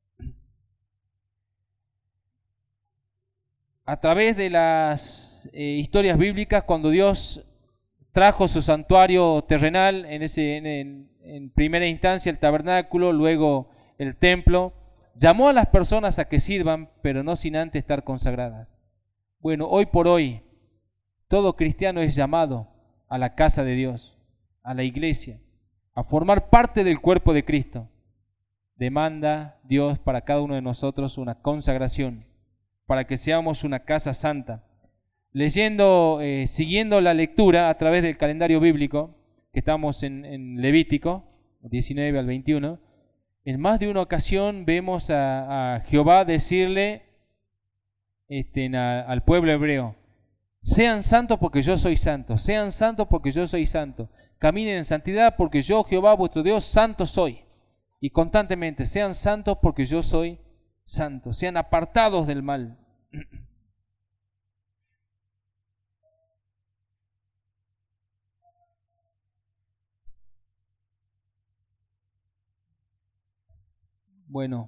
A través de las historias bíblicas, cuando Dios trajo su santuario terrenal, en primera instancia el tabernáculo, luego el templo, llamó a las personas a que sirvan, pero no sin antes estar consagradas. Bueno, hoy por hoy, todo cristiano es llamado a la casa de Dios, a la iglesia, a formar parte del cuerpo de Cristo. Demanda Dios para cada uno de nosotros una consagración, para que seamos una casa santa. Siguiendo la lectura a través del calendario bíblico, que estamos en Levítico 19 al 21, en más de una ocasión vemos a Jehová decirle al pueblo hebreo: sean santos porque yo soy santo, sean santos porque yo soy santo. caminen en santidad porque yo, Jehová, vuestro Dios, santo soy. Y constantemente, sean santos porque yo soy santo, sean apartados del mal. Bueno,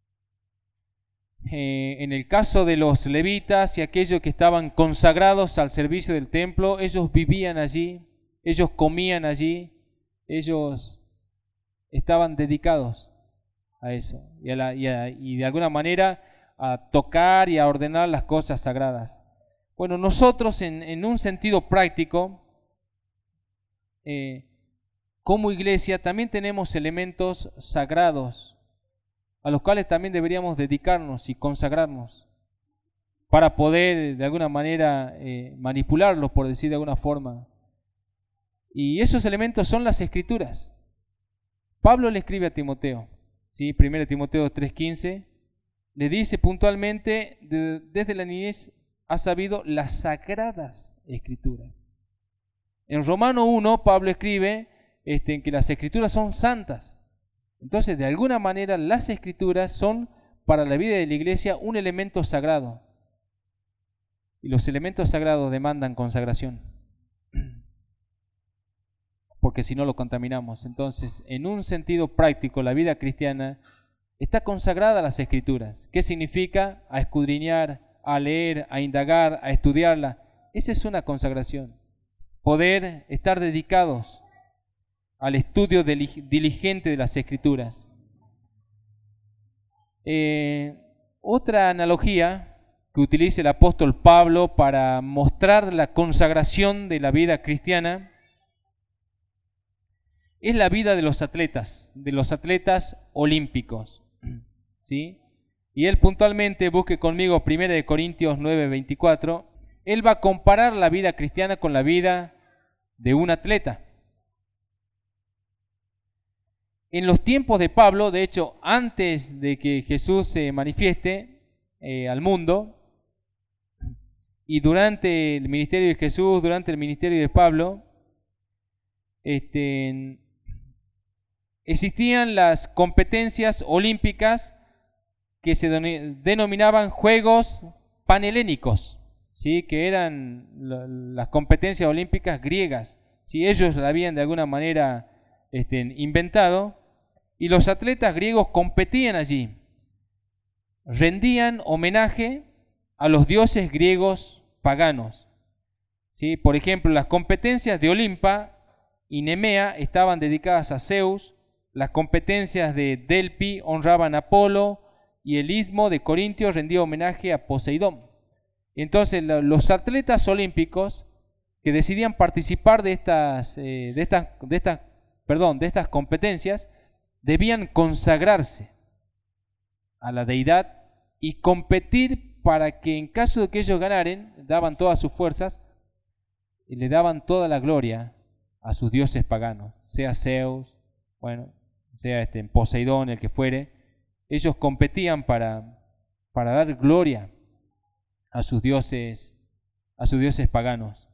en el caso de los levitas y aquellos que estaban consagrados al servicio del templo, ellos vivían allí, ellos comían allí, ellos estaban dedicados a eso y de alguna manera a tocar y a ordenar las cosas sagradas. Bueno, nosotros en un sentido práctico, como iglesia, también tenemos elementos sagrados a los cuales también deberíamos dedicarnos y consagrarnos para poder de alguna manera manipularlos, por decir de alguna forma. Y esos elementos son las Escrituras. Pablo le escribe a Timoteo, ¿sí? 1 Timoteo 3:15, le dice puntualmente, desde la niñez has sabido las sagradas Escrituras. En Romano 1, Pablo escribe en que las Escrituras son santas. Entonces, de alguna manera, las Escrituras son para la vida de la iglesia un elemento sagrado. Y los elementos sagrados demandan consagración, porque si no lo contaminamos. Entonces, en un sentido práctico, la vida cristiana está consagrada a las Escrituras. ¿Qué significa? A escudriñar, a leer, a indagar, a estudiarla. Esa es una consagración. Poder estar dedicados al estudio diligente de las Escrituras. Otra analogía que utiliza el apóstol Pablo para mostrar la consagración de la vida cristiana es la vida de los atletas olímpicos, ¿sí? Y él puntualmente, busque conmigo 1 Corintios 9:24, él va a comparar la vida cristiana con la vida de un atleta. En los tiempos de Pablo, de hecho, antes de que Jesús se manifieste al mundo, y durante el ministerio de Jesús, durante el ministerio de Pablo, existían las competencias olímpicas que se denominaban Juegos Panhelénicos, ¿sí? Que eran las competencias olímpicas griegas, ¿sí? Ellos la habían de alguna manera inventado, y los atletas griegos competían allí, rendían homenaje a los dioses griegos paganos, ¿sí? Por ejemplo, las competencias de Olimpa y Nemea estaban dedicadas a Zeus, las competencias de Delpi honraban a Apolo, y el istmo de Corintio rendía homenaje a Poseidón. Entonces los atletas olímpicos que decidían participar de estas competencias debían consagrarse a la deidad y competir para que en caso de que ellos ganaran, daban todas sus fuerzas y le daban toda la gloria a sus dioses paganos, sea Zeus, sea Poseidón, el que fuere. Ellos competían para dar gloria a sus dioses paganos.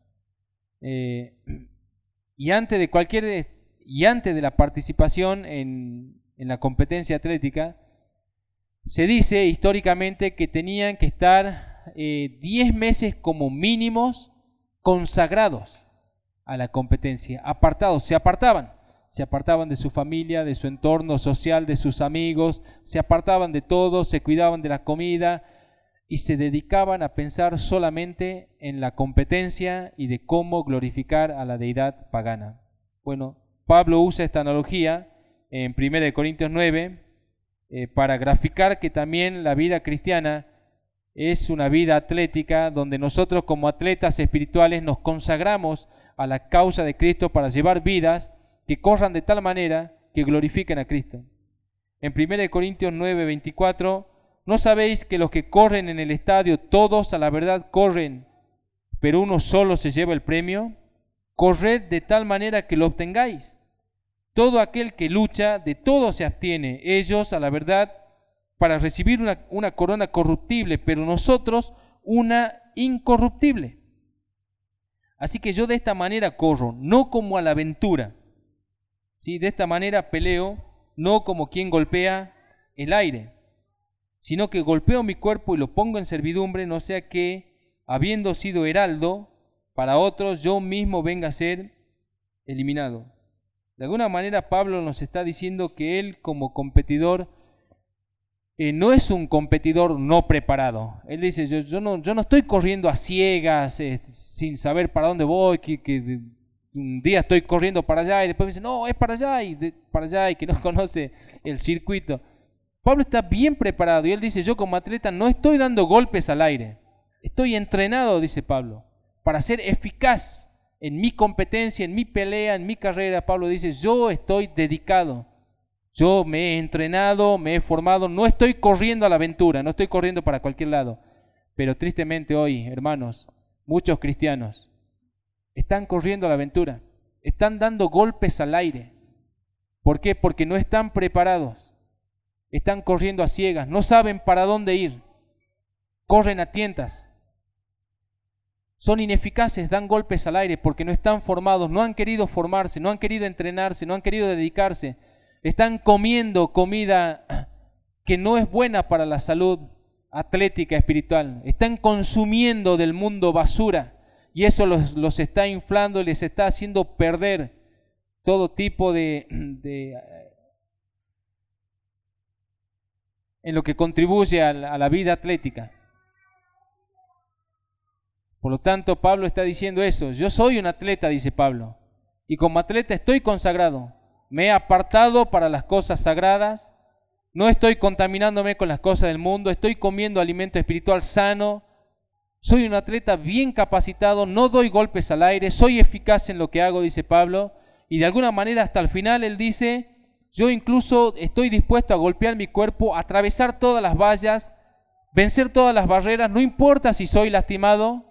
Y antes de la participación en la competencia atlética, se dice históricamente que tenían que estar 10 meses como mínimos consagrados a la competencia, apartados, se apartaban de su familia, de su entorno social, de sus amigos, se apartaban de todo, se cuidaban de la comida y se dedicaban a pensar solamente en la competencia y de cómo glorificar a la deidad pagana. Bueno, Pablo usa esta analogía en 1 Corintios 9 para graficar que también la vida cristiana es una vida atlética donde nosotros como atletas espirituales nos consagramos a la causa de Cristo para llevar vidas que corran de tal manera que glorifiquen a Cristo. En 1 Corintios 9:24, ¿no sabéis que los que corren en el estadio, todos a la verdad corren, pero uno solo se lleva el premio? Corred de tal manera que lo obtengáis. Todo aquel que lucha, de todo se abstiene, ellos a la verdad para recibir una corona corruptible, pero nosotros una incorruptible. Así que yo de esta manera corro, no como a la aventura. ¿Sí? De esta manera peleo, no como quien golpea el aire, sino que golpeo mi cuerpo y lo pongo en servidumbre, no sea que, habiendo sido heraldo para otros, yo mismo venga a ser eliminado. De alguna manera Pablo nos está diciendo que él como competidor no es un competidor no preparado. Él dice, yo no estoy corriendo a ciegas, sin saber para dónde voy, que un día estoy corriendo para allá y después me dice, no, es para allá y que no conoce el circuito. Pablo está bien preparado y él dice, yo como atleta no estoy dando golpes al aire, estoy entrenado, dice Pablo, para ser eficaz en mi competencia, en mi pelea, en mi carrera. Pablo dice, yo estoy dedicado. Yo me he entrenado, me he formado, no estoy corriendo a la aventura, no estoy corriendo para cualquier lado. Pero tristemente hoy, hermanos, muchos cristianos están corriendo a la aventura, están dando golpes al aire. ¿Por qué? Porque no están preparados, están corriendo a ciegas, no saben para dónde ir, corren a tientas, son ineficaces, dan golpes al aire porque no están formados, no han querido formarse, no han querido entrenarse, no han querido dedicarse. Están comiendo comida que no es buena para la salud atlética espiritual. Están consumiendo del mundo basura y eso los está inflando y les está haciendo perder todo tipo en lo que contribuye a la vida atlética. Por lo tanto, Pablo está diciendo eso. Yo soy un atleta, dice Pablo, y como atleta estoy consagrado. Me he apartado para las cosas sagradas, no estoy contaminándome con las cosas del mundo, estoy comiendo alimento espiritual sano, soy un atleta bien capacitado, no doy golpes al aire, soy eficaz en lo que hago, dice Pablo, y de alguna manera hasta el final él dice, yo incluso estoy dispuesto a golpear mi cuerpo, atravesar todas las vallas, vencer todas las barreras, no importa si soy lastimado,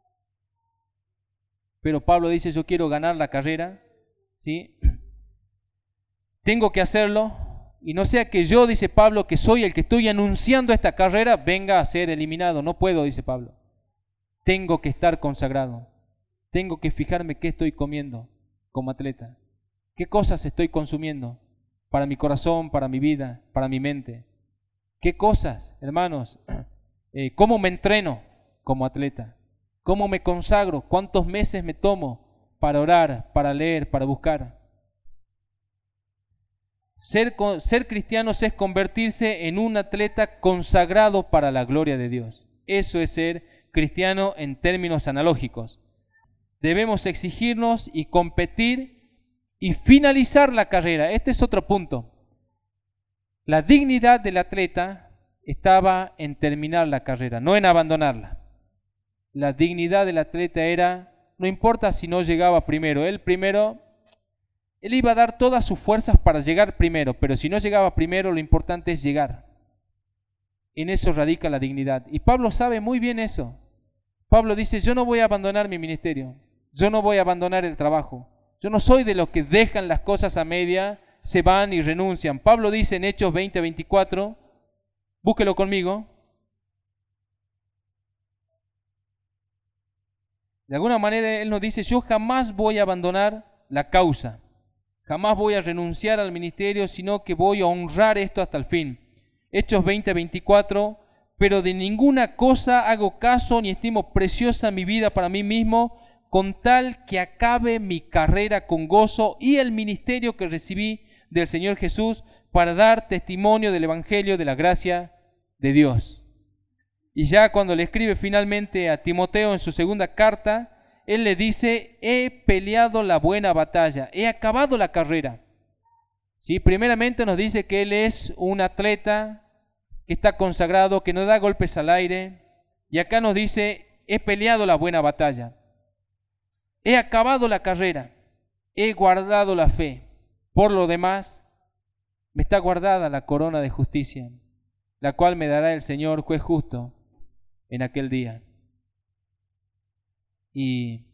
pero Pablo dice, yo quiero ganar la carrera, ¿sí? Tengo que hacerlo y no sea que yo, dice Pablo, que soy el que estoy anunciando esta carrera, venga a ser eliminado. No puedo, dice Pablo. Tengo que estar consagrado. Tengo que fijarme qué estoy comiendo como atleta. ¿Qué cosas estoy consumiendo para mi corazón, para mi vida, para mi mente? ¿Qué cosas, hermanos? ¿Cómo me entreno como atleta? ¿Cómo me consagro? ¿Cuántos meses me tomo para orar, para leer, para buscar? Ser cristianos es convertirse en un atleta consagrado para la gloria de Dios. Eso es ser cristiano en términos analógicos. Debemos exigirnos y competir y finalizar la carrera. Este es otro punto. La dignidad del atleta estaba en terminar la carrera, no en abandonarla. La dignidad del atleta era, no importa si no llegaba primero, él iba a dar todas sus fuerzas para llegar primero, pero si no llegaba primero, lo importante es llegar. En eso radica la dignidad. Y Pablo sabe muy bien eso. Pablo dice, yo no voy a abandonar mi ministerio, yo no voy a abandonar el trabajo. Yo no soy de los que dejan las cosas a media, se van y renuncian. Pablo dice en Hechos 20:24, búsquelo conmigo. De alguna manera él nos dice, yo jamás voy a abandonar la causa. Jamás voy a renunciar al ministerio, sino que voy a honrar esto hasta el fin. Hechos 20:24, pero de ninguna cosa hago caso ni estimo preciosa mi vida para mí mismo, con tal que acabe mi carrera con gozo y el ministerio que recibí del Señor Jesús para dar testimonio del Evangelio de la gracia de Dios. Y ya cuando le escribe finalmente a Timoteo en su segunda carta, él le dice, he peleado la buena batalla, he acabado la carrera. ¿Sí? Primeramente nos dice que él es un atleta que está consagrado, que no da golpes al aire. Y acá nos dice, he peleado la buena batalla, he acabado la carrera, he guardado la fe. Por lo demás, me está guardada la corona de justicia, la cual me dará el Señor, juez justo, en aquel día. Y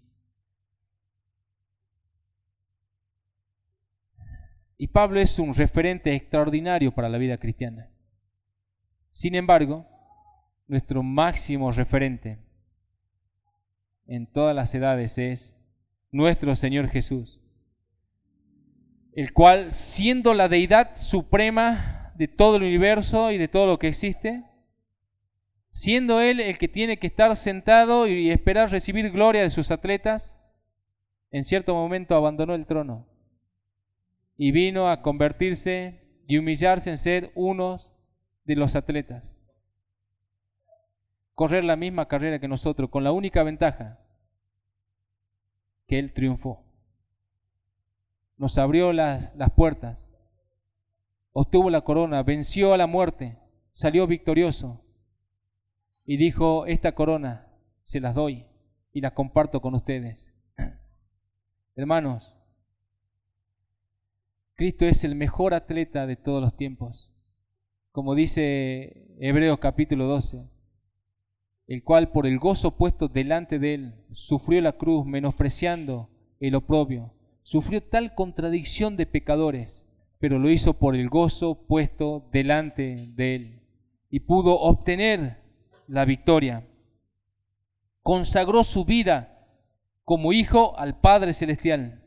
Pablo es un referente extraordinario para la vida cristiana. Sin embargo, nuestro máximo referente en todas las edades es nuestro Señor Jesús, el cual, siendo la deidad suprema de todo el universo y de todo lo que existe, siendo Él el que tiene que estar sentado y esperar recibir gloria de sus atletas, en cierto momento abandonó el trono y vino a convertirse y humillarse en ser uno de los atletas. Correr la misma carrera que nosotros, con la única ventaja que Él triunfó. Nos abrió las puertas, obtuvo la corona, venció a la muerte, salió victorioso y dijo: esta corona se las doy y la comparto con ustedes. Hermanos, Cristo es el mejor atleta de todos los tiempos, como dice Hebreos capítulo 12, el cual por el gozo puesto delante de Él sufrió la cruz, menospreciando el oprobio, sufrió tal contradicción de pecadores, pero lo hizo por el gozo puesto delante de Él y pudo obtener la victoria. Consagró su vida como hijo al Padre Celestial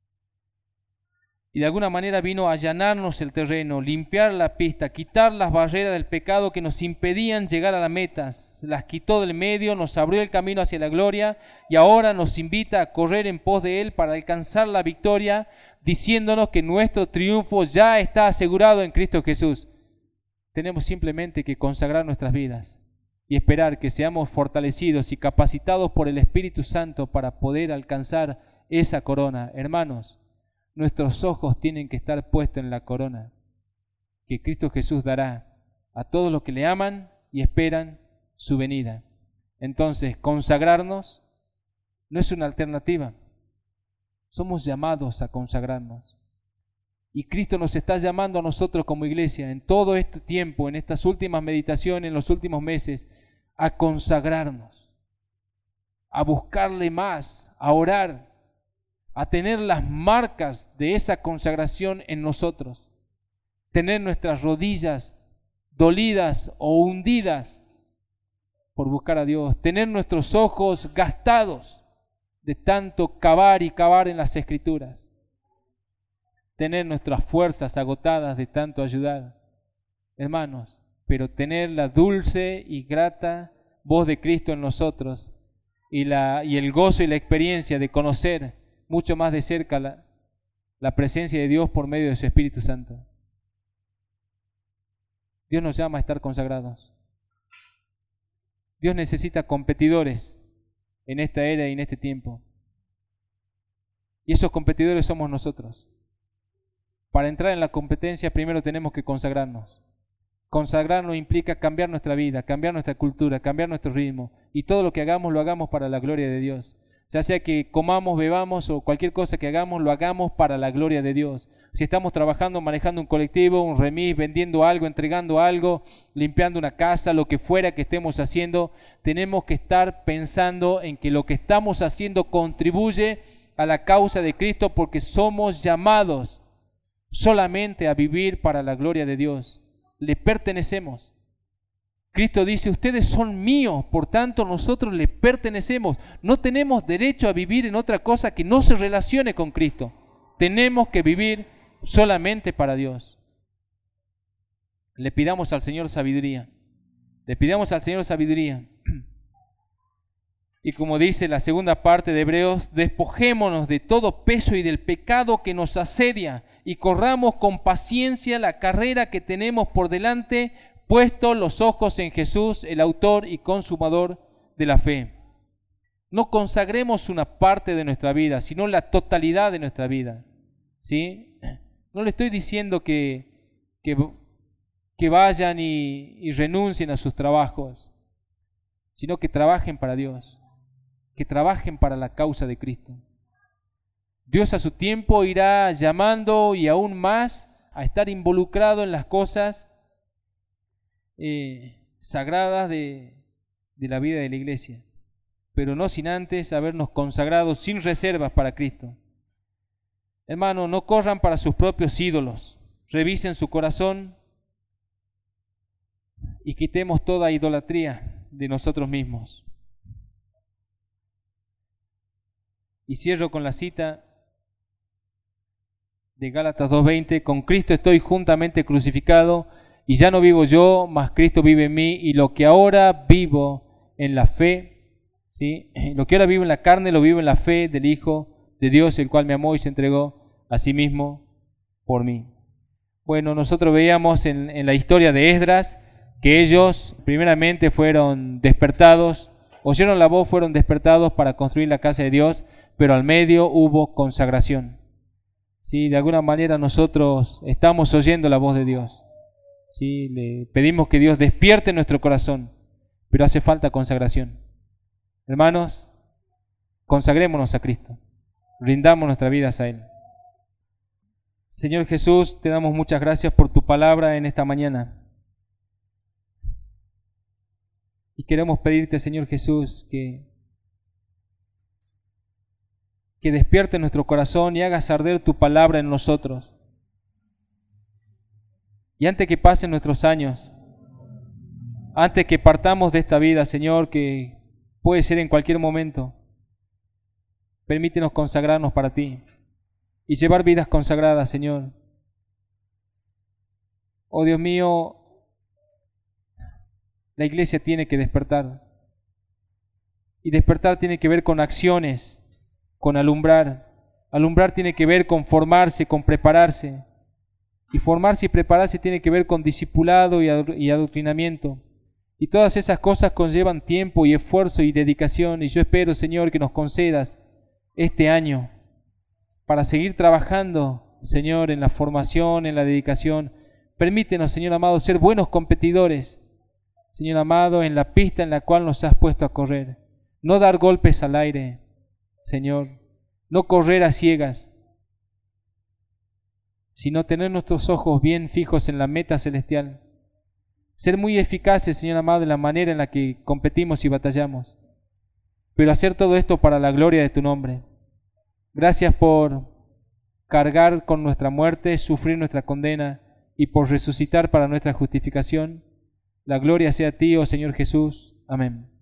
y de alguna manera vino a allanarnos el terreno, limpiar la pista, quitar las barreras del pecado que nos impedían llegar a la meta. Las quitó del medio, nos abrió el camino hacia la gloria y ahora nos invita a correr en pos de Él para alcanzar la victoria, diciéndonos que nuestro triunfo ya está asegurado en Cristo Jesús. Tenemos simplemente que consagrar nuestras vidas y esperar que seamos fortalecidos y capacitados por el Espíritu Santo para poder alcanzar esa corona. Hermanos, nuestros ojos tienen que estar puestos en la corona que Cristo Jesús dará a todos los que le aman y esperan su venida. Entonces, consagrarnos no es una alternativa. Somos llamados a consagrarnos. Y Cristo nos está llamando a nosotros como iglesia en todo este tiempo, en estas últimas meditaciones, en los últimos meses, a consagrarnos, a buscarle más, a orar, a tener las marcas de esa consagración en nosotros, tener nuestras rodillas dolidas o hundidas por buscar a Dios, tener nuestros ojos gastados de tanto cavar y cavar en las Escrituras, tener nuestras fuerzas agotadas de tanto ayudar, hermanos, pero tener la dulce y grata voz de Cristo en nosotros y el gozo y la experiencia de conocer mucho más de cerca la presencia de Dios por medio de su Espíritu Santo. Dios nos llama a estar consagrados. Dios necesita competidores en esta era y en este tiempo. Y esos competidores somos nosotros. Para entrar en la competencia primero tenemos que consagrarnos. Consagrarnos implica cambiar nuestra vida, cambiar nuestra cultura, cambiar nuestro ritmo. Y todo lo que hagamos lo hagamos para la gloria de Dios. Ya sea que comamos, bebamos o cualquier cosa que hagamos, lo hagamos para la gloria de Dios. Si estamos trabajando, manejando un colectivo, un remis, vendiendo algo, entregando algo, limpiando una casa, lo que fuera que estemos haciendo, tenemos que estar pensando en que lo que estamos haciendo contribuye a la causa de Cristo, porque somos llamados solamente a vivir para la gloria de Dios. Le pertenecemos. Cristo dice: ustedes son míos, por tanto nosotros les pertenecemos. No tenemos derecho a vivir en otra cosa que no se relacione con Cristo. Tenemos que vivir solamente para Dios. Le pidamos al Señor sabiduría. Le pidamos al Señor sabiduría. Y como dice la segunda parte de Hebreos, despojémonos de todo peso y del pecado que nos asedia y corramos con paciencia la carrera que tenemos por delante, puesto los ojos en Jesús, el autor y consumador de la fe. No consagremos una parte de nuestra vida, sino la totalidad de nuestra vida. ¿Sí? No le estoy diciendo que vayan y renuncien a sus trabajos, sino que trabajen para Dios, que trabajen para la causa de Cristo. Dios a su tiempo irá llamando y aún más a estar involucrado en las cosas sagradas de la vida de la iglesia, pero no sin antes habernos consagrado sin reservas para Cristo. Hermano, no corran para sus propios ídolos, revisen su corazón y quitemos toda idolatría de nosotros mismos. Y cierro con la cita de Gálatas 2:20, con Cristo estoy juntamente crucificado, y ya no vivo yo, mas Cristo vive en mí, y lo que ahora vivo en la fe, ¿sí? Lo que ahora vivo en la carne, lo vivo en la fe del Hijo de Dios, el cual me amó y se entregó a sí mismo por mí. Bueno, nosotros veíamos en la historia de Esdras que ellos primeramente fueron despertados, oyeron la voz, fueron despertados para construir la casa de Dios, pero al medio hubo consagración. Sí, de alguna manera nosotros estamos oyendo la voz de Dios. Sí, le pedimos que Dios despierte nuestro corazón, pero hace falta consagración. Hermanos, consagrémonos a Cristo, rindamos nuestras vidas a Él. Señor Jesús, te damos muchas gracias por tu palabra en esta mañana. Y queremos pedirte, Señor Jesús, que despierte nuestro corazón y hagas arder tu palabra en nosotros. Y antes que pasen nuestros años, antes que partamos de esta vida, Señor, que puede ser en cualquier momento, permítenos consagrarnos para ti y llevar vidas consagradas, Señor. Oh Dios mío, la iglesia tiene que despertar. Y despertar tiene que ver con acciones, con alumbrar. Alumbrar tiene que ver con formarse, con prepararse. Y formarse y prepararse tiene que ver con discipulado y adoctrinamiento. Y todas esas cosas conllevan tiempo y esfuerzo y dedicación. Y yo espero, Señor, que nos concedas este año para seguir trabajando, Señor, en la formación, en la dedicación. Permítenos, Señor amado, ser buenos competidores, Señor amado, en la pista en la cual nos has puesto a correr. No dar golpes al aire, Señor. No correr a ciegas, sino tener nuestros ojos bien fijos en la meta celestial. Ser muy eficaces, Señor amado, en la manera en la que competimos y batallamos. Pero hacer todo esto para la gloria de tu nombre. Gracias por cargar con nuestra muerte, sufrir nuestra condena y por resucitar para nuestra justificación. La gloria sea a ti, oh Señor Jesús. Amén.